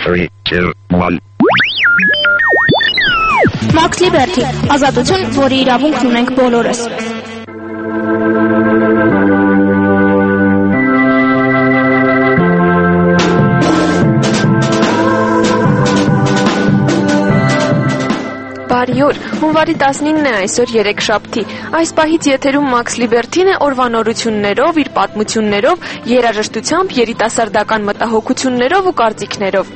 3, 2, 1. Մաքս Լիբերթի, ազատություն, որի իրավունքն ունենք բոլորս։ Բարի օր, հունվարի 19-ն է այսօր երեքշաբթի։ Այս պահից եթերում Մաքս Լիբերթին է օրվանորություններով, իր պատմություններով, երաժշտությամբ, երիտասարդական մտահոգություններով ու կարծիքներով։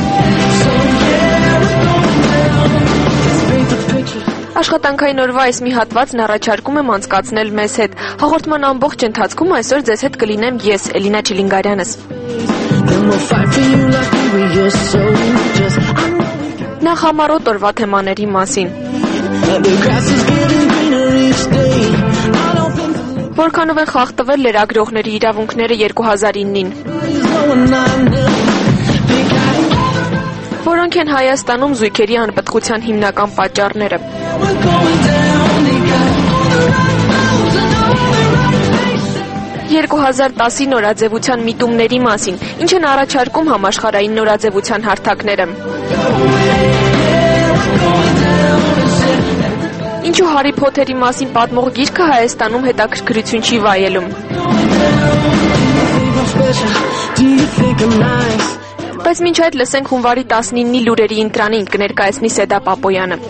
Աշխատանքային օրվա այս մի հատվածն առաջարկում եմ անցկացնել մեզ հետ։ Հաղորդման ամբողջ ընթացքում այսօր ձեզ հետ կլինեմ ես, Էլինա Չիլինգարյանս։ Նախ համառոտ օրվա թեմաների մասին։ Որքանով են խախտվել լրագրողների իրավունքները 2009-ին։ Որոնք են Հայաստանում զույգերի անպտղության հիմնական պատճառները։ 2010-ի նորաձևության միտումների մասին, ինչ են առաջարկում համաշխարհային նորաձևության հարթակները։ Ինչու Հարի Փոթերի մասին պատմող գիրքը Հայաստանում հետաքրքրություն չի վայելում։ Բայց մինչ այդ լսենք հունվարի 19-ի լուրերի ընտրանին, կներկայացնի Սեդա Պապոյանը։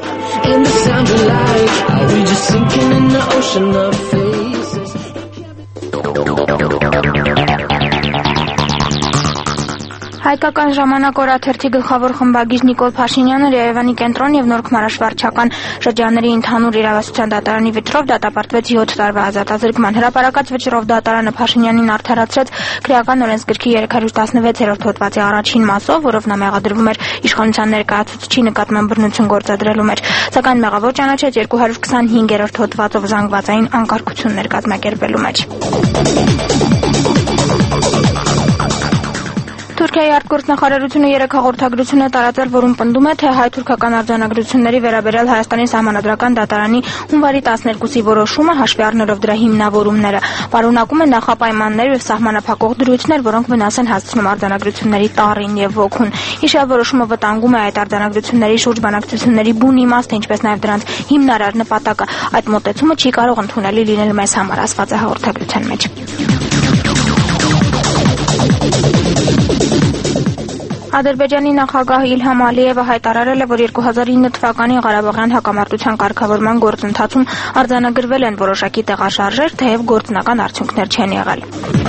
Հայկական ժամանակ օրաթերթի գլխավոր խմբագիր Նիկոլ Փաշինյանը Երևանի կենտրոն եւ Նոր Քմարաշվարչական շրջանների ընդհանուր իրավասության դատարանի վճռով դատապարտվեց 7 տարվա ազատազրկման։ Հրապարակած վճռով դատարանը Փաշինյանին արդարացրեց Քրեական օրենսգրքի 316-րդ հոդվածի առաջին մասով, որով նա մեղադրվում էր իշխանության ներկայացուցչի նկատմամբ բռնություն գործադրելու մեջ, սակայն մեղավոր ճանաչեց 225-րդ հոդվածով զանգվածային անկարգություններ կազմակերպելու մեջ։ Թուրքիայի արտգործնախարարությունը 3 հաղորդագրություն է տարածել, որում պնդում է, թե հայ-թուրքական արձանագրությունների վերաբերյալ Հայաստանի սահմանադրական դատարանի հունվարի 12-ի որոշումը հաշվի առնելով դրա հիմնավորումները պարունակում է նախապայմաններ և սահմանափակող դրույթներ, որոնք վնաս են հասցնում արձանագրությունների տառին և ոգուն։ Հիշյալ որոշումը վտանգում է այդ արձանագրությունների շուրջ բանակցությունների բուն իմաստը, ինչպես նաև դրանց հիմնարար նպատակը։ Այդ մոտեցումը չի կարող ընդունելի լինել մեզ համար, ասված է հաղորդագրության մեջ։ Ադրբեջանի նախագահ Իլհամ Ալիևը հայտարարել է, որ 2009 թվականի Ղարաբաղյան հակամարտության կարգավորման գործընթացում արձանագրվել են որոշակի տեղաշարժեր, թեև գործնական արդյունքներ չեն եղել։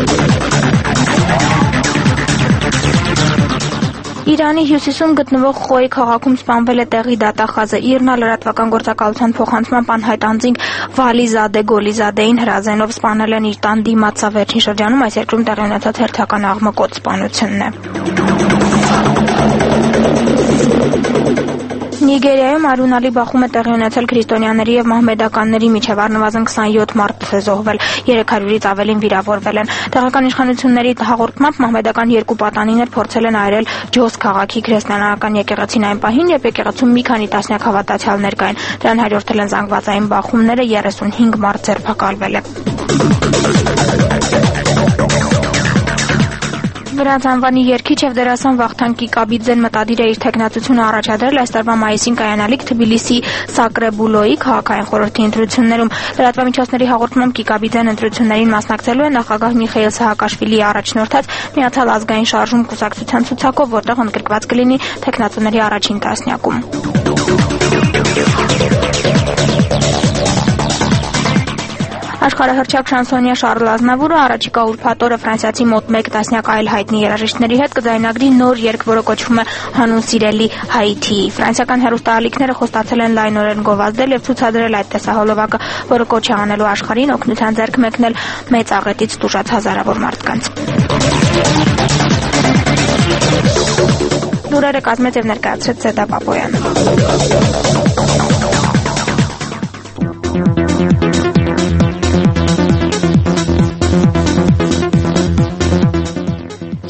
Իրանի հյուսիսում գտնվող Խոյ քաղաքում սպանվել է տեղի դատախազը։ ԻՌՆԱ լրատվական գործակալության փոխանցմամբ անհայտ անձինք Վալիզադե Գոլիզադեին հրազենով սպանել են իր տան դիմաց։ Վերջին շրջանում այս երկրում տեղի ունեցած հերթական աղմկոտ սպանությունն է։ Նիգերիայում Արունալի բախում է տեղի ունեցել քրիստոնյաների եւ մահմեդականների միջև առնվազն 27 մարդ է զոհվել, 300-ից ավելին վիրավորվել են։ Տեղական իշխանությունների հաղորդմամբ մահմեդական 2 պատանիներ փորձել են այրել Ջոս քաղաքի քրիստոնեական եկեղեցին այն պահին, երբ եկեղեցում մի քանի տասնյակ հավատացյալներ կային։ Դրան հարյուրթել են զանգվածային բախումները, 35 մարդ ձերբակալվել է։ Վրաց անվանի երգիչ եւ դերասան Վախթան Կիկաբիձեն մտադիր է իր թեկնածությունը առաջադրել այս տարվա մայիսին կայանալիք Թբիլիսի Սակրեբուլոյի քաղաքային խորհրդի ընտրություններում։ Լրատվամիջոցների հաղորդմամբ Կիկաբիձեն ընտրություններին մասնակցելու է նախագահ Միխայիլ Սահակաշվիլիի առաջնորդած Միացյալ ազգային շարժում կուսակցության ցուցակով, որտեղ ընդգրկված կլինի թեկնածուների առաջին տասնյակում։ Աշխարհահռչակ շանսոնյա Շարլ Ազնավուրը առաջիկա ուրբաթ օրը ֆրանսիացի մոտ 1 տասնյակ այլ հայտնի երաժիշտների հետ կձայնագրի նոր երգ, որը կոչվում է Հանուն սիրելի Հայիթիի։ Ֆրանսիական հեռուստաալիքները խոստացել են լայնորեն գովազդել եւ ցուցադրել այդ տեսահոլովակը, որը կոչ է անելու աշխարհին օգնության ձեռք մեկնել մեծ աղետից տուժած հազարավոր մարդկանց։ Լուրերը կազմեց եւ ներկայացրեց Սեդա Պապոյանը։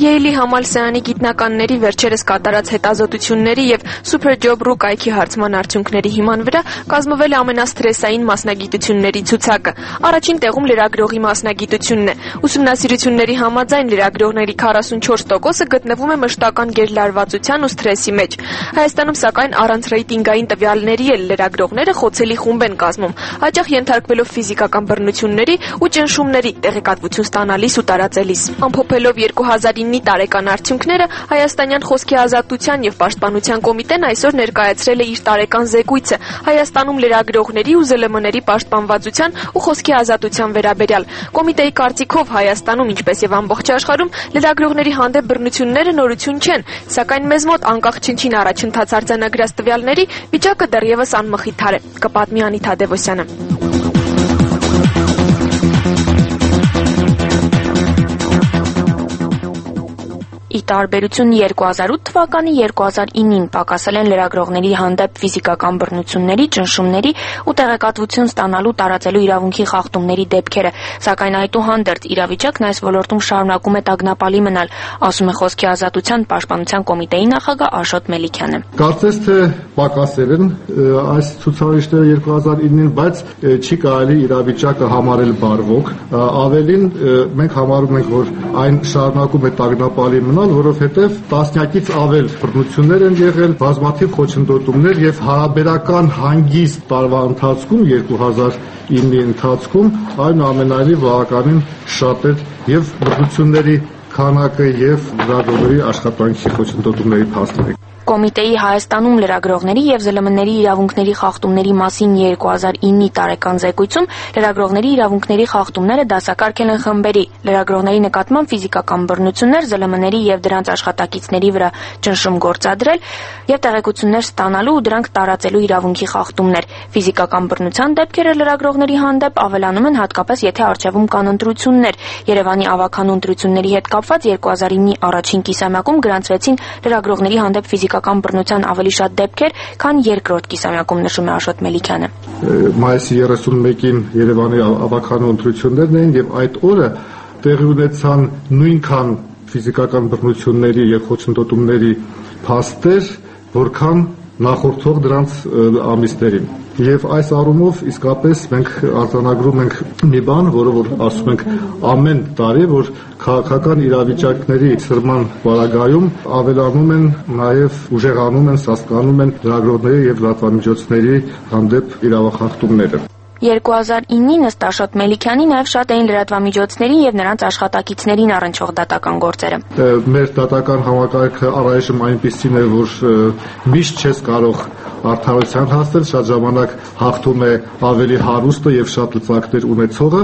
Յեյլի համալսարանի գիտնականների վերջերս կատարած հետազոտությունների եւ Superjob.ru կայքի հարցման արդյունքների հիման վրա կազմվել է ամենասթրեսային մասնագիտությունների ցուցակը։ Առաջին տեղում լրագրողի մասնագիտությունն է։ Ուսումնասիրությունների համաձայն լրագրողների 44%-ը գտնվում է մշտական գերլարվածության ու սթրեսի մեջ։ Հայաստանում սակայն առանց ռեյտինգային տվյալների էլ լրագրողները խոցելի խումբ են կազմում, հաճախ ենթարկվելով ֆիզիկական բռնությունների ու ճնշումների տեղեկատվություն ստանալիս ու տարածելիս։ Ամփոփելով 2009-ի տարեկան արդյունքները, Հայաստանյան խոսքի ազատության եւ պաշտպանության կոմիտեն այսօր ներկայացրել է իր տարեկան զեկույցը Հայաստանում լրագրողների ու ԶԼՄ-ների պաշտպանվածության ու խոսքի ազատության վերաբերյալ։ Կոմիտեի կարծիքով Հայաստանում, ինչպես եւ ամբողջ աշխարհում, լրագրողների հանդեպ բռնությունները նորություն չեն, սակայն մեզ մոտ անկախ չնչին առաջընթաց արձանագրած տվյալների վիճակը դեռևս անմխիթար է, կպատմի Անիթ Թադևոսյանը։ Ի տարբերություն 2008 թվականի 2009-ին պակասել են լրագրողների հանդեպ ֆիզիկական բռնությունների, ճնշումների ու տեղեկատվություն ստանալու տարածելու իրավունքի խախտումների դեպքերը, սակայն այդուհանդերձ իրավիճակն այս ոլորտում շարունակում է տագնապալի մնալ, ասում է Խոսքի ազատության պաշտպանության կոմիտեի նախագահ Աշոտ Մելիքյանը։ Կարծես թե պակասել են այս ցուցարիշները 2009-ին, բայց չի կարելի իրավիճակը համարել բարվոք, ավելին մենք համարում ենք, որ այն շարունակում է տագնապալի մնալ, որովհետև տասնյակից ավել բռնություններ են եղել, բազմաթիվ խոչընդոտումներ եւ հարաբերական հանգիստ տարվա ընթացքում 2009-ի ընթացքում այնուամենայնիվ բավականին շատ էր եւ բռնությունների քանակը եւ լրագրողների աշխատանքի խոչընդոտումների փաստերը։ Կոմիտեի Հայաստանում լրագրողների եւ ԶԼՄ-ների իրավունքների խախտումների մասին 2009-ի տարեկան զեկույցում լրագրողների իրավունքների խախտումները դասակարգել են խմբերի՝ լրագրողների նկատմամբ ֆիզիկական բռնություններ, ԶԼՄ-ների եւ դրանց աշխատակիցների վրա ճնշում գործադրել եւ տեղեկություններ ստանալու ու դրանք տարածելու իրավունքի խախտումներ։ Ֆիզիկական բռնության դեպքերը լրագրողների հանդեպ ավելանում են հատկապես եթե առջևում կան ընտրություններ։ Երևանի ավագանու ընտրությունների հետ կապված 2009-ի առաջին կիսամյակում գրանցվեցին լրագրողների հանդեպ ֆիզիկական բռնության ավելի շատ դեպքեր, քան երկրորդ կիսամյակում, նշում է Աշոտ Մելիքյանը։ Մայիսի 31-ին Երևանի ավագանու ընտրություններն էին եւ այդ օրը տեղի ունեցան նույնքան ֆիզիկական բռնությունների եւ խոչընդոտումների փաստեր, որքան նախորդող դրանց ամիսներին։ Եվ այս առումով իսկապես մենք արձանագրում ենք մի բան, որը որ ասում ենք ամեն տարի, որ քաղաքական իրավիճակների սրման պարագայում ավելանում են նաև ուժեղանում են, սաստկանում են լրագրողների եւ լրատվամիջոցների հանդեպ իրավախախտումները։ 2009-ին ըստ Աշոտ Մելիքյանի նաև շատ էին լրատվամիջոցներին եւ նրանց աշխատակիցներին առնչող դատական գործերը։ Մեր դատական համակարգը առայժմ այնպիսին է, որ միշտ չես կարող արդարության հասնել, շատ ժամանակ հաղթում է ավելի հարուստը եւ շատ լծակներ ունեցողը,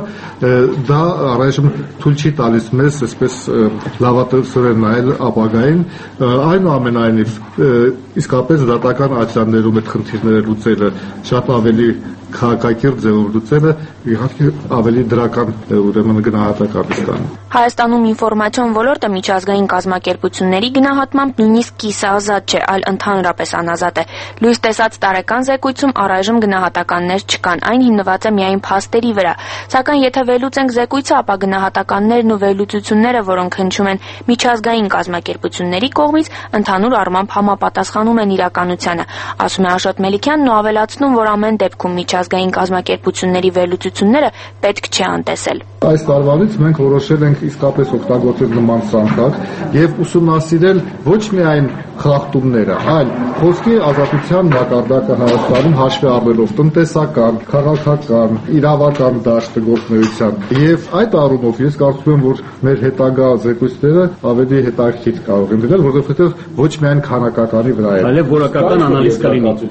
դա առայժմ թույլ չի տալիս մեզ այսպես լավատեսորեն նայել ապագային, այնուամենայնիվ իսկապես դատական ատյաններում այդ խնդիրները լուծելը շատ ավելի քաղաքակիրթ ձևով լուծելը իհարկե ավելի դրական ուրեմն գնահատական ստանում։ Հայաստանում ինֆորմացիոն ոլորտը միջազգային կազմակերպությունների գնահատմամբ նույնիսկ կիսաազատ չէ, այլ ընդհանրապես անազատ է։ Լույս տեսած տարեկան զեկույցում առայժմ գնահատականներ չկան, այն հիմնված է միայն փաստերի վրա։ Սակայն եթե վերլուծենք զեկույցը, ապա գնահատականներն ու վերլուծությունները, որոնք հնչում են միջազգային կազմակերպությունների կողմից, ընդհանուր առմամբ համապատասխանում են իրականությանը, ասում է Աշոտ Մելիքյանն ու ավելացնում, որ ամեն դեպքում միջազգային կազմակերպությունների վերլուծությունները պետք չէ անտեսել։ Այս տարվանից մենք որոշել ենք իսկապես օգտագործել նման սանրակ եւ ուսումնասիրել ոչ միայն խախտումները, այլ խոսքի ազատության մակարդակը Հայաստանում հաշվի առնելով տնտեսական, քաղաքական, իրավական դաշտը գործունեության։ Եվ այդ առումով ես կարծում եմ, որ մեր հետագա զեկույցները ավելի հետաքրքիր կարող են լինել, որովհետեւ ոչ միայն քանակականի վրա է, այլև որակական անալիզ կլինի։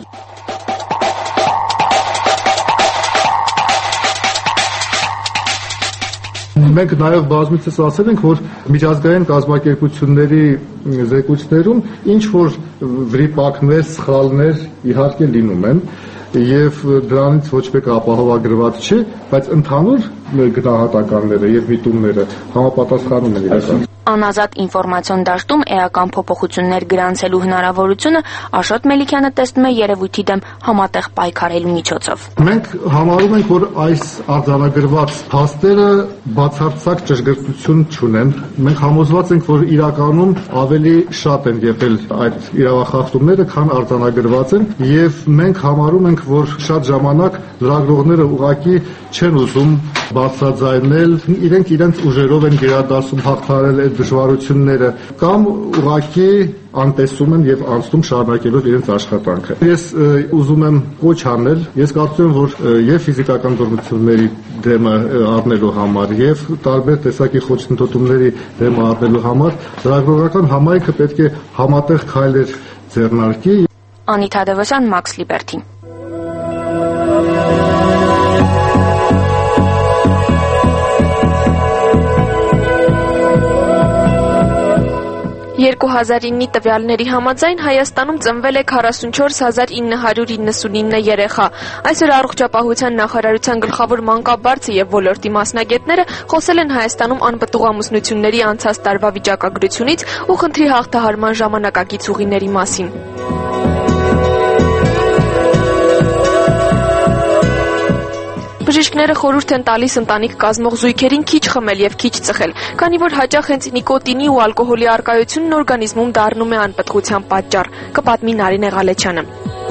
Մենք նաև բազմիցս ասել ենք, որ միջազգային կազմակերպությունների զեկույցներում ինչ որ վրիպակներ, սխալներ իհարկե լինում են եւ դրանից ոչ մեկ ապահովագրված չէ, բայց ընդհանուր գնահատականները եւ միտումները համապատասխանում են իրական։ Անազատ ինֆորմացիոն դաշտում էական փոփոխություններ գրանցելու հնարավորությունը Աշոտ Մելիքյանը տեսնում է երևույթի դեմ համատեղ պայքարելու միջոցով։ Մենք համարում ենք, որ այս արձանագրված փաստերը բացարձակ ճշգրտություն չունեն։ Մենք համոզված ենք, որ իրականում ավելի շատ են եղել այդ իրավախախտումները, քան արձանագրված են, եւ մենք համարում ենք, որ շատ ժամանակ լրագրողները ուղղակի չեն ուզում բարձրաձայնել, իրենք իրենց ուժերով են գերադասում հաղթահարել այդ դժվարությունները, կամ ուղղակի անտեսում են եւ անցնում շարունակելով իրենց աշխատանքը։ Ես ուզում եմ կոչ անել, ես կարծում եմ, որ եւ ֆիզիկական բռնությունների դեմը առնելու համար եւ տարբեր տեսակի խոչընդոտումների դեմը առնելու համար լրագրողական համայնքը պետք է համատեղ քայլեր ձեռնարկի։ Անիթա Դևոսյան, Մաքս Լիբերթի։ –2009 տվյալների համաձայն Հայաստանում ծնվել է 44999 երեխա։ Այսօր առողջապահության նախարարության գլխավոր մանկաբարձը եւ ոլորտի մասնագետները խոսել են Հայաստանում անպտուղ ամուսնությունների անցած տարվա վիճակագրությունից ու խնդրի հաղթահարման ժամանակակից ուղիների մասին։ Բժիշկները խորհուրդ են տալիս ընտանիք կազմող զույգերին քիչ խմել եւ քիչ ծխել, քանի որ հաճախ հենց նիկոտինի ու ալկոհոլի առկայությունն օրգանիզմում դառնում է անպտղության պատճառ, կպատմի Նարինե Ղալեչյանը։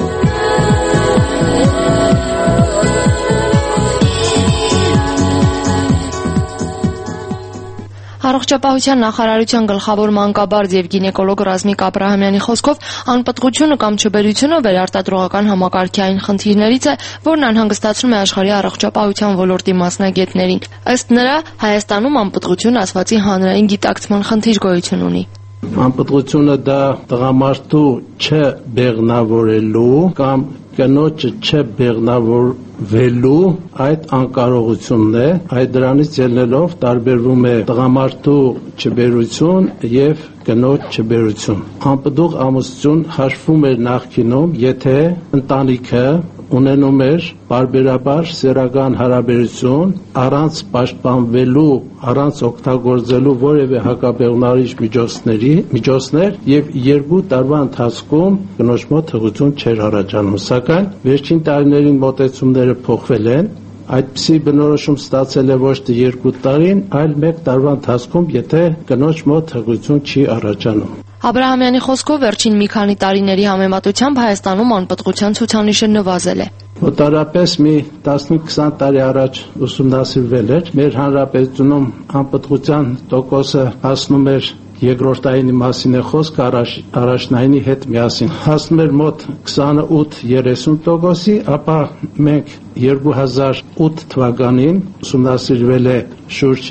Առողջապահության նախարարության գլխավոր մանկաբարձ եւ գինեկոլոգ Ռազմիկ Աբրահամյանի խոսքով անպտղությունը կամ չբերությունը վերարտադրողական համակարգի այն խնդիրներից է, որն անհանգստացնում է աշխարհի առողջապահության ոլորտի մասնագետներին։ Ըստ նրա, Հայաստանում անպտղություն ասվածի հանրային գիտակցման խնդիր գոյություն ունի։ Անպտղությունը դա տղամարդու չբեղնավորելու կամ կնոջը չբեղնավորվելու այդ անկարողությունն է, այդ դրանից ելնելով տարբերվում է տղամարդու չբերություն եւ կնոջ չբերություն։ Անպտուղ ամուսնություն հաշվում էր նախկինում, եթե ընտանիքը ունենում էր բարբերաբար սեռական հարաբերություն առանց պաշտպանվելու, առանց օգտագործելու որևէ հակաբեղնարիչ միջոցներ եւ 2 տարվա ընթացքում կնոջ մոտ հղություն չէր առաջանում, սակայն վերջին տարիներին մոտեցումները փոխվել են, այդպիսի բնորոշում ստացել է ոչ թե 2 տարին, այլ 1 տարվա ընթացքում, եթե կնոջ մոտ հղություն չի առաջանում։ Աբրահամյանի խոսքով վերջին մի քանի տարիների համեմատությամբ Հայաստանում անպտղության ցուցանիշը նվազել է։ Մոտարապես մի 15-20 տարի առաջ ուսումնասիրվել էր, մեր հանրապետությունում անպտղության տոկոսը հասնում էր երկրորդայինի մասին է խոսք առաջնայինի հետ միասին հասնում էր մոտ 28-30%-ի, ապա մենք 2008 թվականին ուսումնասիրվել է շուրջ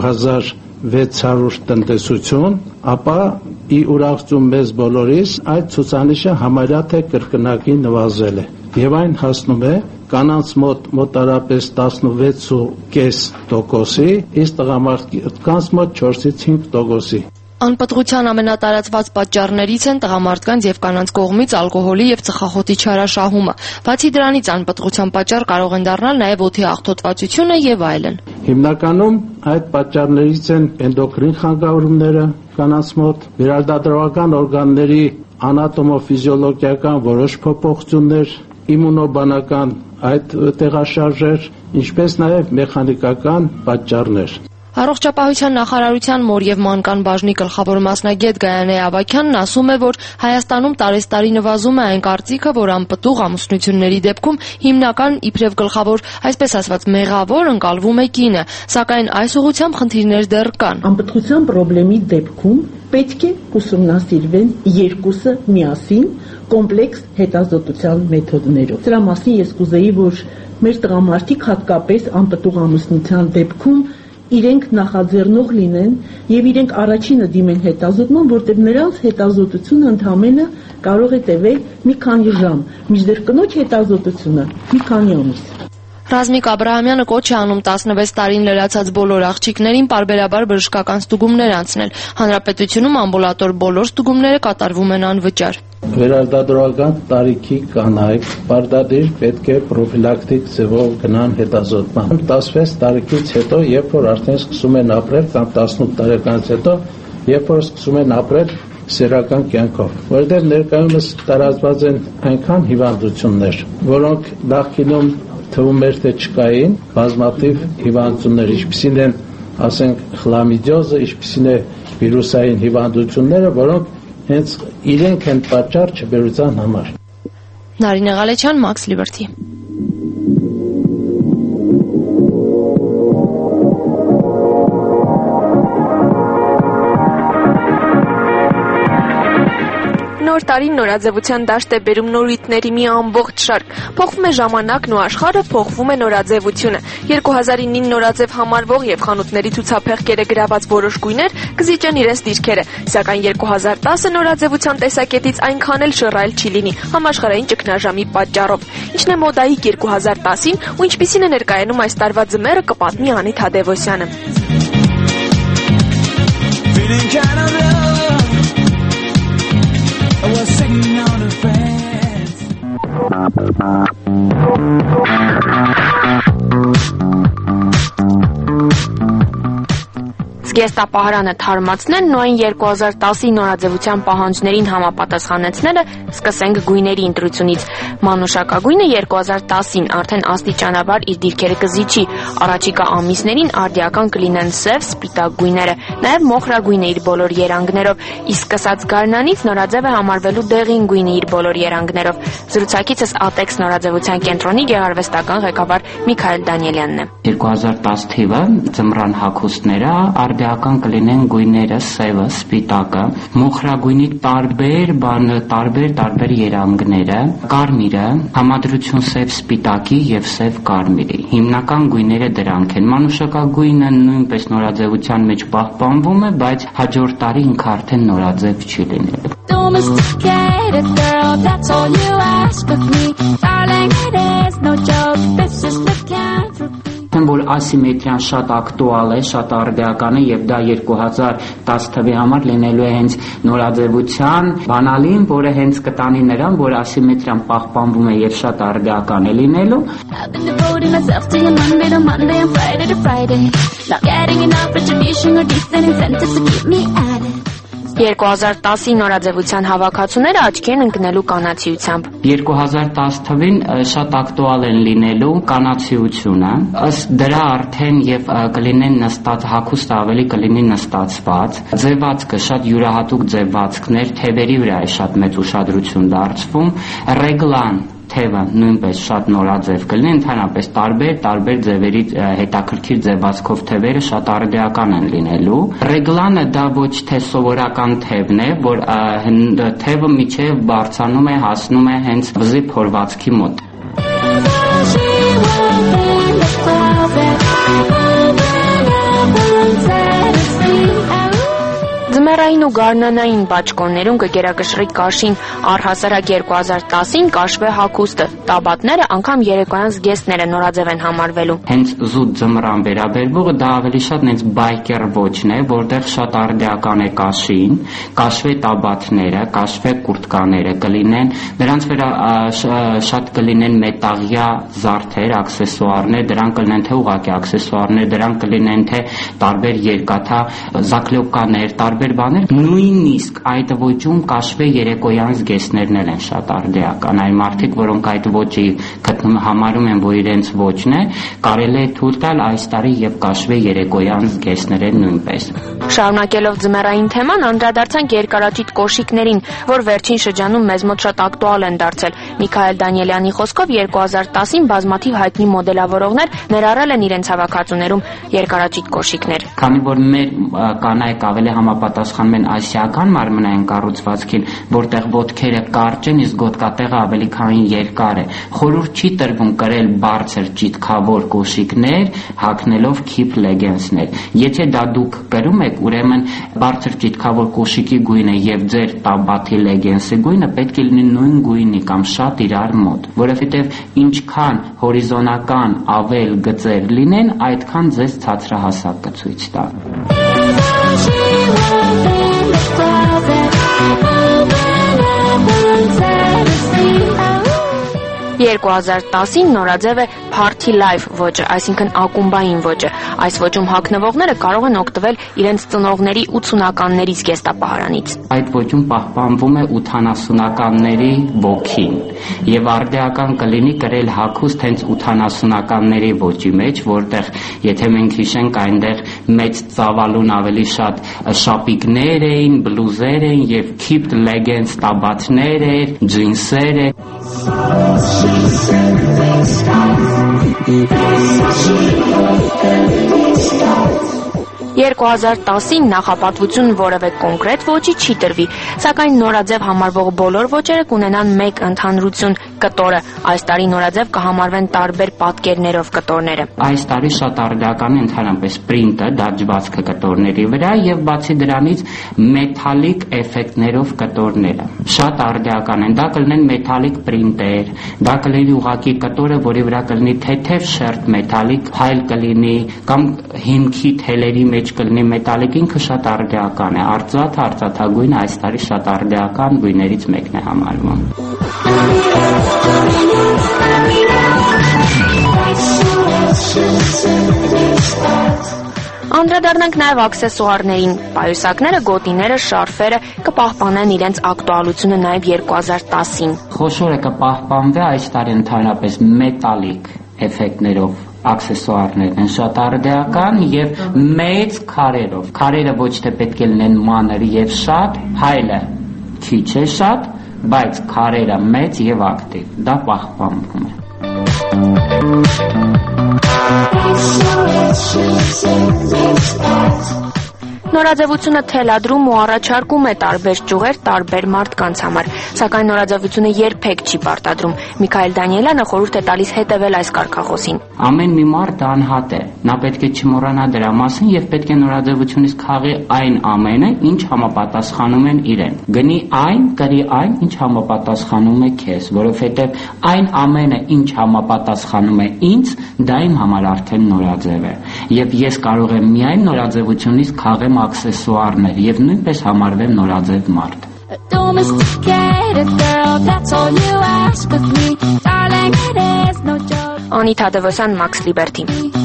2600 տնտեսություն, ապա ի ուրախություն մեզ բոլորիս այդ ցուցանիշը համարյա թե կրկնակի նվազել է եւ այն հասնում է կանանց մոտարապես 16.5%-ի, իսկ տղամարդկանց մոտ 4-5%-ի։ Անպտղության ամենատարածված պատճառներից են տղամարդկանց եւ կանանց կողմից ալկոհոլի եւ ծխախոտի չարաշահումը։ Բացի դրանից անպտղության պատճառ կարող են դառնալ նաեւ օդի աղտոտվածությունը եւ այլն։ Հիմնականում այդ պատճառներից են էնդոկրին խանգարումները կանանց մոտ, վերարտադրողական օրգանների անատոմոֆիզիոլոգիական որոշ փոփոխություններ, իմունոբանական այդ տեղաշարժեր, ինչպես նաեւ մեխանիկական պատճառներ։ Առողջապահության նախարարության մոր եւ մանկան բաժնի գլխավոր մասնագետ Գայանե Ավագյանն ասում է, որ Հայաստանում տարեստարի նվազում է այն կարծիքը, որ անպտուղ ամուսնությունների դեպքում հիմնական իբրև գլխավոր, այսպես ասված, մեղավոր ընկալվում է կինը, սակայն այս ուղղությամբ խնդիրներ դեռ կան։ Անպտղության խնդրի դեպքում պետք է ուսումնասիրվեն երկուսը միասին կոմպլեքս հետազոտության մեթոդներով։ Դրա մասին ես կուզեի, որ մեր տղամարդիկ հատկապես անպտուղ ամուսնության դեպքում իրենք նախաձեռնող լինեն եւ իրենք առաջինը դիմեն հետազոտման, որտեղ նրանց հետազոտությունը ընդհանրապես կարող է տևել մի քանի ժամ, մինչդեռ կնոջ հետազոտությունը մի քանի ամիս։ Ռազմիկ Աբրահամյանը կոչ է անում 16 տարին լրացած բոլոր աղջիկներին պարբերաբար բժշկական ստուգումներ անցնել։ Հանրապետությունում ամբուլատոր բոլոր ստուգումները կատարվում են անվճար։ Վերարտադրողական տարիքի կանայք պարտադիր պետք է պրոֆիլակտիկ ձևով գնան հետազոտման։ 16 տարեկից հետո, երբ որ արդեն սկսում են ապրել կամ 18 տարեկանից հետո երբ որ սկսում են ապրել սեռական կյանքով, որտեղ ներկայումս տարածված են այնքան հիվանդություններ, որոնք նախկինում թվում էր թե չկային, բազմաթիվ հիվանդություններ, ինչպիսին են, ասենք, խլամիդիոզը, ինչպիսին է վիրուսային հիվանդությունները, որոնք հենց իրենք են պատճառ չբերության համար։ Նարինե Ղալեչյան, Max Liberty։ Նոր տարին նորաձևության դաշտ է բերում նորույթների մի ամբողջ շարք։ Փոխվում է ժամանակն ու աշխարհը, փոխվում է նորաձևությունը։ 2009-ին նորաձև համարվող եւ խանութների ցուցափեղկերը գրաված որոշ գույներ կզիջեն իրենց դիրքերը, սակայն 2010-ը նորաձևության տեսակետից այնքան էլ շռայլ չի լինի համաշխարհային ճգնաժամի պատճառով։ Ինչն է մոդայիկ 2010-ին ու ինչպիսին է ներկայանում այս տարվա ձմեռը, կպատմի Անի Թադևոսյանը։ I was singing on the fence. Զգեստապահարանը թարմացնելն ու այն 2010-ի նորաձևության պահանջներին համապատասխանեցնելը սկսենք գույների ընտրությունից։ Մանուշակագույնը 2010-ին արդեն աստիճանաբար իր դիրքերը կզիջի, առաջիկա ամիսներին արդիական կլինեն սև, սպիտակ գույները, նաև մոխրագույնը իր բոլոր երանգներով, իսկ սկսած գարնանից նորաձևը համարվելու դեղին գույնը իր բոլոր երանգներով։ Զրուցակիցս Ատեքս նորաձևության կենտրոնի գեղարվեստական ղեկավար Միքայել Դանիելյանն է։ 2010 թիվը ձմռան հագուստները արդիական կլինեն գույները, սևը, սպիտակը, մոխրագույնի տարբեր երանգները, կարմիրը, համադրություն սև սպիտակի եւ սև կարմիրի։ Հիմնական գույները դրանք են։ Մանուշակագույնը նույնպես նորաձևության մեջ պահպանվում է, բայց հաջորդ տարի ինքը արդեն նորաձև չի լինելու։ Որ ասիմետրիան շատ ակտուալ է, շատ արդիական է եւ դա 2010 թվի համար լինելու է հենց նորաձևության բանալին, որը հենց կտանի նրան, որ ասիմետրիան պահպանվում է եւ շատ արդիական է լինելու։ 2010-ի նորաձևության հավաքածուները աչքի են ընկնելու կանացիությամբ։ 2010 թվին շատ ակտուալ են լինելու կանացիությունը, ըստ դրա արդեն եւ կլինեն նստած հագուստը ավելի կլինի նստածված, ձևվածքը շատ յուրահատուկ ձևվածքներ, թևերի վրա է շատ մեծ ուշադրություն դարձվում, ռեգլան թևը նույնպես շատ նորաձև կլինի, ընդհանրապես տարբեր ձևերի հետաքրքիր ձևացքով թևերը շատ արդիական են լինելու։ Ռեգլանը դա ոչ թե սովորական թևն է, որ թևը միջև բարձրանում է, հասնում է հենց վզի փորվածքի մոտ։ Ձմեռային ու գարնանային բաճկոններում կգերակշռի կաշին, առհասարակ 2010-ին կաշվե հագուստը, տաբատները, անգամ երեկոյան զգեստները նորաձև են համարվելու։ Հենց զուտ ձմռան վերաբերվողը դա ավելի շատ հենց բայկեր ոճն է, որտեղ շատ արդիական է կաշին, կաշվե տաբատները, կաշվե կուրտկաները կլինեն, նրանց վրա շատ կլինեն մետաղյա զարդեր, աքսեսուարներ, դրանք կլինեն թե ուղղակի աքսեսուարներ, դրանք կլինեն թե տարբեր երկաթա զակլյոկաներ, տարբեր բաներ, նույնիսկ այդ ոճում կաշվե երեկոյան զգեստներն են շատ արդիական։ Այն մարդիկ, որոնք այդ ոճի համարում են, որ իրենց ոճն է, կարելի է թույլ տալ այս տարի եւ կաշվե երեկոյան զգեստներ նույնպես։ Շարունակելով ձմեռային թեման, անդրադարձանք երկարաճիտ կոշիկներին, որ վերջին շրջանում մեզ մոտ շատ ակտուալ են դարձել։ Միքայել Դանիելյանի խոսքով 2010-ին բազմաթիվ հայտնի մոդելավորողներ ներառել են իրենց հավաքածուներում երկարաճիտ կոշիկներ։ Քանի որ մեր կանայք ավելի համապատասխանում են ասիական մարմնային կառուցվածքին, որտեղ ոտքերը կարճ են, իսկ գոտկատեղը ավելի քան երկար է, խորհուրդ չի տրվում կրել բարձր ճիթքավոր կոշիկներ, հագնելով քիփ լեգենսներ։ Եթե դա դուք կրում եք, ուրեմն բարձր ճիթքավոր կոշիկի գույնը եւ ձեր տաբաթի լեգենսի գույնը պետք է լինի նույն գույնի կամ շատ իրար մոտ, որովհետեւ ինչքան հորիզոնական ավել գծեր լինեն, այդքան ձեզ ցածրահասակ կցույց տա։ 2010-ին նորաձև է Party Life ոճը, այսինքն ակումբային ոճը։ Այս ոճում հագնվողները կարող են օգտվել իրենց ծնողների 80-ականներից զգեստապահարանից։ Այդ ոճում պահպանվում է 80-ականների ոգին եւ արդեական կլինի կրել հագուստ հենց 80-ականների ոճի մեջ, որտեղ եթե մենք հիշենք այնտեղ մեծ ծավալուն ավելի շատ շապիկներ էին, բլուզեր էին եւ kept leggings տաբատներ էր, ջինսեր էր։ 2010-ին նախապատվություն որևէ կոնկրետ ոճի չի տրվի, սակայն նորաձև համարվող բոլոր ոճերը կունենան մեկ ընդհանրություն՝ կտորը։ Այս տարի նորաձև կհամարվեն տարբեր պատկերներով կտորները։ Այս տարի շատ արդյական է ընդհանրապես պրինտը, դաջվածքը կտորների վրա եւ բացի դրանից մեթալիկ էֆեկտներով կտորները։ Շատ արդյական են, դա կլինեն մեթալիկ պրինտեր, դա կլինի ուղղակի կտորը, որի վրա կլինի թեթև շերտ մեթալիկ փայլ կլինի կամ հիմքի թելերի մեջ կլինի մետալիկ, ինքը շատ արդյական է, արծաթագույնը այս տարի շատ արդյական գույներից մեկն է համարվում։ Անդրադառնանք նաև աքսեսուարներին։ Պայուսակները, գոտիները, շարֆերը կպահպանեն իրենց ակտուալությունը նաև 2010-ին։ Խոշորը կպահպանվի այս տարի ընդհանրապես մետալիկ էֆեկտներով աքսեսուարներն են շատ արդյական եւ մեծ քարերով։ Քարերը ոչ թե պետք է լինեն մանր եւ շատ, փայլը քիչ է շատ, բայց քարերը մեծ եւ ակտիվ։ Դա պահպանվում է։ Նորաձևությունը թելադրում ու առաջարկում է տարբեր ճյուղեր տարբեր մարդկանց համար, սակայն նորաձևությունը երբեք չի պարտադրում։ Միքայել Դանիելյանը խորհուրդ է տալիս հետևել այս կարգախոսին։ Ամեն մի մարդ անհատ է, նա պետք է չմոռանա դրա մասին եւ պետք է նորաձևությունից քաղի այն ամենը, ինչ համապատասխանում են իրեն։ Գնի այն, կրի այն, ինչ համապատասխանում է քեզ, որովհետեւ այն ամենը, ինչ համապատասխանում է ինձ, դա իմ համար արդեն նորաձև է։ Եվ ես կարող եմ միայն նորաձևությունից քաղեմ աքսեսուարներ եւ նույնպես համարվեմ նորաձև մարդ։ Անիթա Դևոսյան, Max Liberty։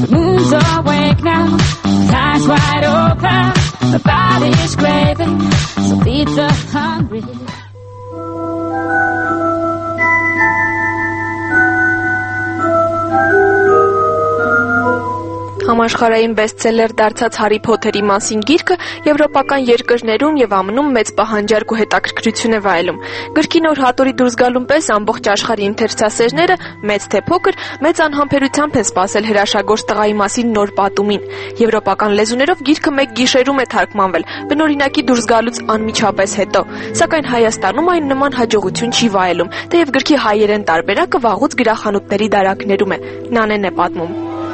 Համաշխարհային բեսթսելեր դարձած Հարի Փոթերի մասին գիրքը եվրոպական երկրներում եւ ԱՄՆ-ում մեծ պահանջարկ ու հետաքրքրություն է վայելում։ Գրքի նոր հատորի դուրս գալուն պես ամբողջ աշխարհի ընթերցասերները, մեծ թե փոքր, մեծ անհամբերությամբ են սպասել հրաշագործ տղայի մասին նոր պատումին։ Եվրոպական լեզուներով գիրքը մեկ գիշերում է թարգմանվել, բնօրինակի դուրս գալուց անմիջապես հետո։ Սակայն Հայաստանում այն նման հաջողություն չի վայելում, թեև գրքի հայերեն տարբերակը վաղուց գրախանութների դարակներում է։ Նանեն է պատմում։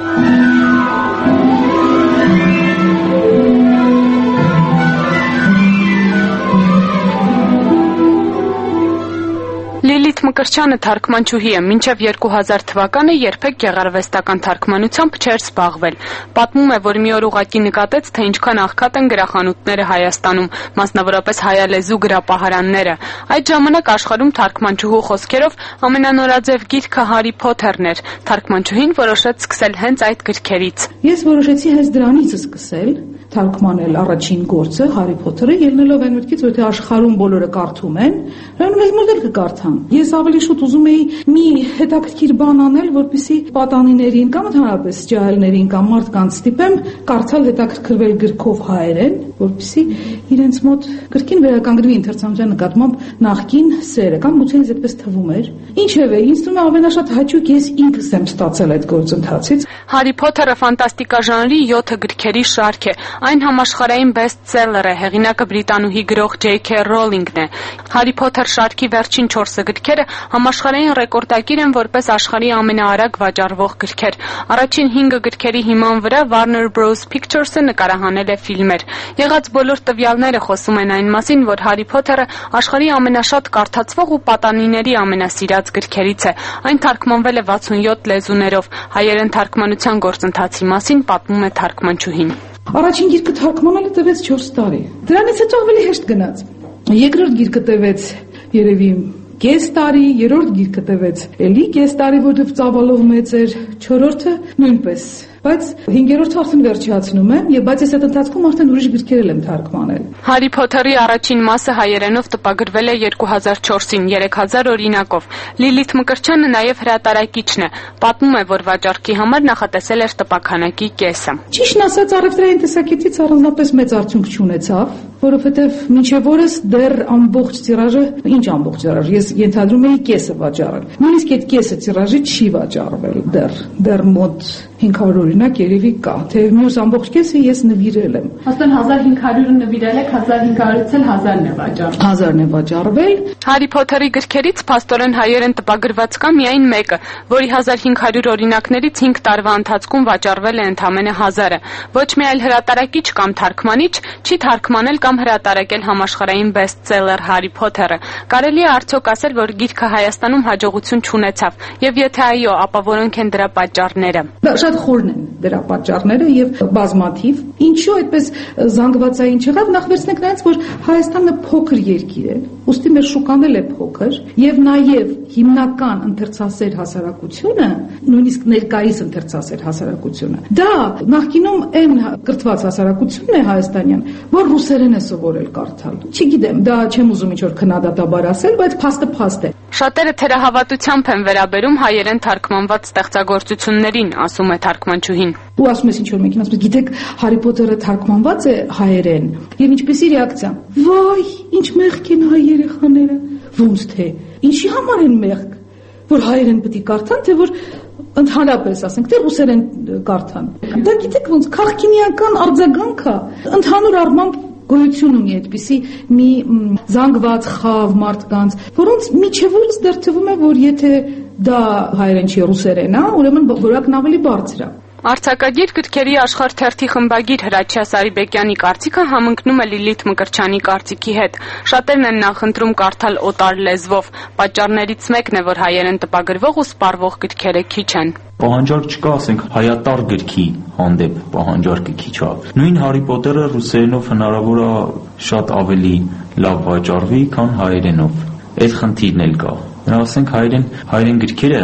Լիլիթ Մկրտչյանը թարգմանչուհի է, մինչև 2000 թվականը երբեք գեղարվեստական թարգմանությամբ չէր զբաղվել։ Պատմում է, որ մի օր ուղղակի նկատեց, թե ինչքան աղքատ են գրախանութները Հայաստանում, մասնավորապես հայալեզու գրապահարանները։ Այդ ժամանակ աշխարհում թարգմանչուհու խոսքերով ամենանորաձև գիրքը Հարի Փոթերն էր։ Թարգմանչուհին որոշեց սկսել հենց այդ գրքերից։ Ես որոշեցի հենց դրանից սկսել թարգմանել առաջին գործը Հարի Փոթերը, ելնելով այն մտքից, որ թե աշխարհում բոլորը կարդում են, ուրեմն ես մոդել կկարդամ։ Ես ավելի շուտ ուզում էի մի հետաքրքիր բան անել, որպեսզի պատանիներին կամ ընդհանրապես ջահելներին կամ մարդկանց ստիպեմ կարդալ հետաքրքրվել գրքով հայերեն, որպեսզի իրենց մոտ գրքին վերականգնվի ընթերցանության նկատմամբ նախկին սերը կամ գուցե ինձ այդպես թվում էր։ Ինչևէ, ինձ թվում է ամենաշատ հաճույք ես ինքս եմ ստացել այդ գործընթացից։ Հարի Փոթերը ֆանտաստիկա ժանրի 7 գրքերի շարք է։ Այն համաշխարհային բեսթսելեր է, հեղինակը բրիտանուհի գրող J.K. Rowling-ն է։ Հարի Փոթեր շարքի վերջին 4 գրքերը համաշխարհային ռեկորդակիր են որպես աշխարհի ամենաարագ վաճառվող գրքեր։ Առաջին 5 գրքերի հիման վրա Warner Bros. Pictures-ը նկարահանել է ֆիլմեր։ Եղած բոլոր տվյալները խոսում են այն մասին, որ Հարի Փոթերը աշխարհի ամենաշատ կարդացվող ու պատանիների ամենասիրած գրքերից է։ Այն թարգմանվել է 67 լեզուներով։ Հայերեն թարգմանության գործընթացի մասին պատմում է թարգմանչուհին։ Առաջին գիրքը թարգմանելը տևեց 4 տարի։ Դրանից հետո ավելի հեշտ գնաց։ Երկրորդ գիրքը տևեց երևի կես տարի, երրորդ գիրքը տևեց էլի կես տարի, որտեղ ծավալով մեծ էր, չորրորդը նույնպես, բայց 5-րդը արդեն վերջացնում եմ, եւ բայց այս ընթացքում արդեն ուրիշ գրքեր եմ թարգմանել։ Հարի Փոթերի առաջին մասը հայերենով տպագրվել է 2004-ին 3000 օրինակով։ Լիլիթ Մկրտչյանը նաեւ հրատարակիչն է, պատմում է, որ վաճառքի համար նախատեսել էր տպաքանակի կեսը։ Ճիշտն ասած, առևտրային տեսակետից առանձնապես մեծ արդյունք չունեցավ, որովհետեւ մինչեւ օրս դեռ ամբողջ տիրաժը, ինչ ամբողջ տիրաժ, ես ենթադրում էի կեսը վաճառել։ Նույնիսկ այդ կեսը տիրաժի չի վաճառվել դեռ մոտ 500 օրինակ երևի կա, թե մյուս ամբողջ կեսը ես նվիրել եմ։ Աստեն 1500-ը նվիրել եք, 1500-ից էլ 1000-ն է վաճառվել։ 1000-ն է վաճառվել։ Հարի Փոթերի գրքերից փաստորեն հայերեն տպագրված կա միայն մեկը, որի 1500 օրինակներից 5 տարվա ընթացքում վաճառվել է ընդամենը 1000-ը։ Ոչ մի այլ հրատարակիչ կամ թարգմանիչ չի թարգմանել կամ հրատարակել համաշխարհային բեսթսելեր Հարի Փոթերը։ Կարելի է արդյոք ասել, որ գիրքը Հայաստանում հաջողություն չունեցավ, եւ եթե այո, ապա որոնք են դրա պատճառները։ Շատ խորն են դրա պատճառները եւ բազմաթիվ։ Ինչու այդպես զանգվածային չեղավ, նախ վերցնենք նրանց, որ Հայաստանը փոքր երկիր է, ուստի մեր շուկան էլ է փոքր եւ նաեւ հիմնական ընթերցասեր հասարակությունը, նույնիսկ ներկայիս ընթերցասեր հասարակությունը, դա նախկինում այն կրթված հասարակությունն է հայաստանյան, որ ռուսերեն է սովորել կարդալ։ Չգիտեմ, դա չեմ ուզում ինչ-որ քննադատաբար ասել, բայց փաստը է։ Շատերը թերահավատությամբ են վերաբերում հայերեն թարգմանված ստեղծագործություններին, ասում է թարգմանչուհին։ Ու ասում ես ինչ-որ մեկին, ասում ես, գիտեք, Հարի Փոթերը թարգմանված է հայերեն, եւ ինչպեսի ռեակցիա։ Վայ, ինչ մեղք են հայ երեխաները։ Ոնց թե, ինչի համար են մեղք, որ հայերեն պետք է կարդան, թե որ ընդհանրապես ասենք, թե ռուսերեն կարդան։ Դա գիտեք ոնց քաղաքինիական արձագանք է, ընդհանուր առմամբ գոյություն ունի այդպիսի մի զանգված խավ մարդկանց, որոնց միջևից դեռ թվում է, որ եթե դա հայերեն չի ռուսերեն է, ուրեմն որակն ավելի բարձր է։ Արձակագիր գրքերի աշխարհ թերթի խմբագիր Հրաչյա Սարիբեկյանի կարծիքը համընկնում է Լիլիթ Մկրտչյանի կարծիքի հետ։ Շատերն են նախընտրում կարդալ օտար լեզվով։ Պատճառներից մեկն է, որ հայերեն տպագրվող ու սպառվող գրքերը քիչ են։ Պահանջարկ չկա, ասենք, հայատար գրքի հանդեպ պահանջարկը քիչ է։ Նույն Հարի Փոթերը ռուսերենով հնարավոր է շատ ավելի լավ վաճառվի, քան հայերենով։ Այդ խնդիրն էլ կա։ Ասենք հայերեն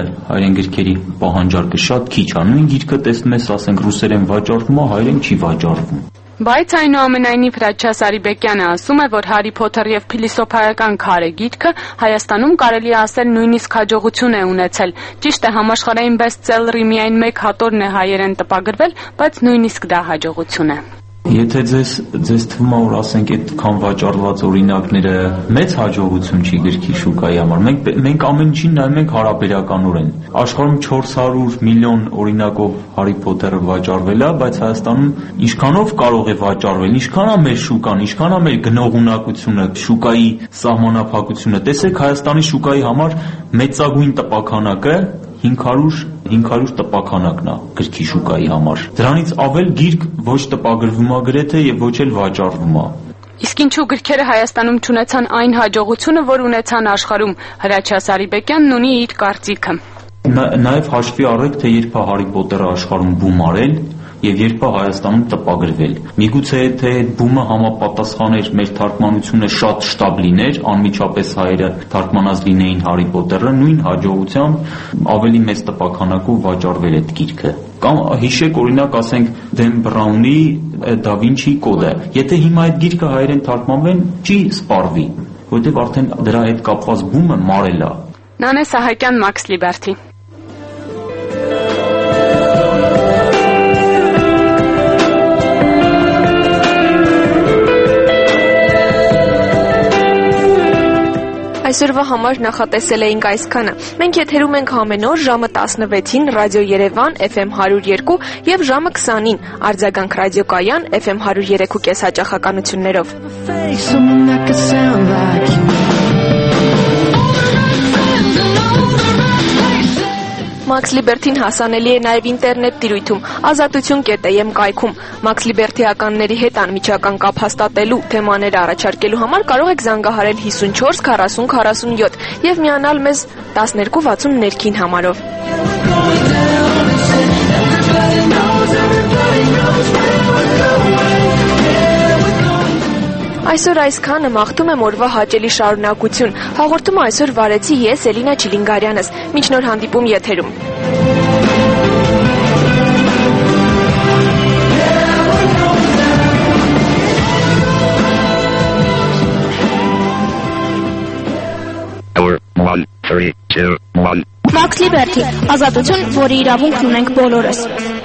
գրքերի պահանջարկը շատ քիչ է։ Նույն գիրքը տեսնում ես, ասենք, ռուսերեն վաճառվում է, հայերեն չի վաճառվում։ Բայց այնուամենայնիվ Հրաչյա Սարիբեկյանը ասում է, որ Հարի Փոթեր եւ փիլիսոփայական քարե գիրքը Հայաստանում կարելի է ասել նույնիսկ հաջողություն է ունեցել։ Ճիշտ է, համաշխարհային բեսթսելերի միայն մեկ հատորն է հայերեն տպագրվել, բայց նույնիսկ դա հաջողություն է։ Եթե ձեզ թվում է, որ ասենք այդքան վաճառված օրինակները մեծ հաջողություն չի գրքի շուկայի համար, մենք ամեն ինչին նայում ենք հարաբերականորեն։ Աշխարհում 400 միլիոն օրինակով Հարի Փոթերը վաճառվել է, բայց Հայաստանում ինչքանով կարող է վաճառվել, ինչքան է մեր շուկան, ինչքան է մեր գնողունակությունը, շուկայի սահմանափակությունը։ Տեսեք, Հայաստանի շուկայի համար մեծագույն տպաքանակը 500 տպաքանակն է գրքի շուկայի համար։ Դրանից ավել գիրք ոչ տպագրվում է գրեթե եւ ոչ էլ վաճառվում է։ Իսկ ինչու գրքերը Հայաստանում չունեցան այն հաջողությունը, որ ունեցան աշխարհում, Հրաչյա Սարիբեկյանն ունի իր կարծիքը։ Նաեւ հաշվի առեք, թե երբ է Հարի Փոթերը աշխարհում բում արել եւ երբ է Հայաստանում տպագրվել։ Միգուցե թե այդ բումը համապատասխաներ մեր թարգմանությունը շատ շտապ լիներ, անմիջապես հայերը թարգմանած լինեին Հարի Փոթերը, նույն հաջողությամբ ավելի մեծ տպաքանակով վաճառվել այդ գիրքը։ Կամ հիշեք օրինակ, ասենք, Դեն Բրաունի Դա Վինչի կոդը։ Եթե հիմա այդ գիրքը հայերեն թարգմանվեն, չի սպառվի, որովհետեւ արդեն դրա հետ կապված բումը մարել է։ Նանե Սահակյան, Մաքս Լիբերթի։ Այսօրվա համար նախատեսել էինք այսքանը։ Մենք եթերում ենք ամեն օր ժամը 16-ին Ռադիո Երևան FM 102 եւ ժամը 20-ին Արձագանք ռադիոկայան FM 103.5 հաճախականություններով։ Մաքս Լիբերթին հասանելի է նաև ինտերնետ տիրույթում azatutun.am կայքում։ Մաքս Լիբերթիականների հետ անմիջական կապ հաստատելու, թեմաներ առաջարկելու համար կարող եք զանգահարել 54 40 47 եւ միանալ մեզ 1260 ներքին համարով։ Այսօր այսքանը, մաղթում եմ օրվա հաճելի շարունակություն։ Հաղորդումը այսօր վարեցի ես Էլինա Չիլինգարյանս։ Մինչ նոր հանդիպում եթերում։ Max Liberty, ազատություն, որի իրավունքն ունենք բոլորս։